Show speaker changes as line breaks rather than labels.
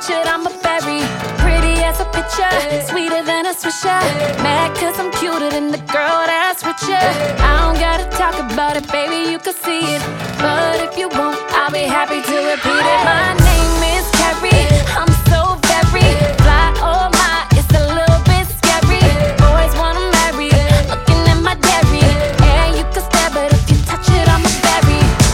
orchard, I'm a berry. Pretty as a picture, sweeter than a swisher. Mad cause I'm cuter than the girl that's with you. I don't gotta talk about it, baby, you can see it. But if you won't, I'll be happy to repeat it. My name is Carrie, I'm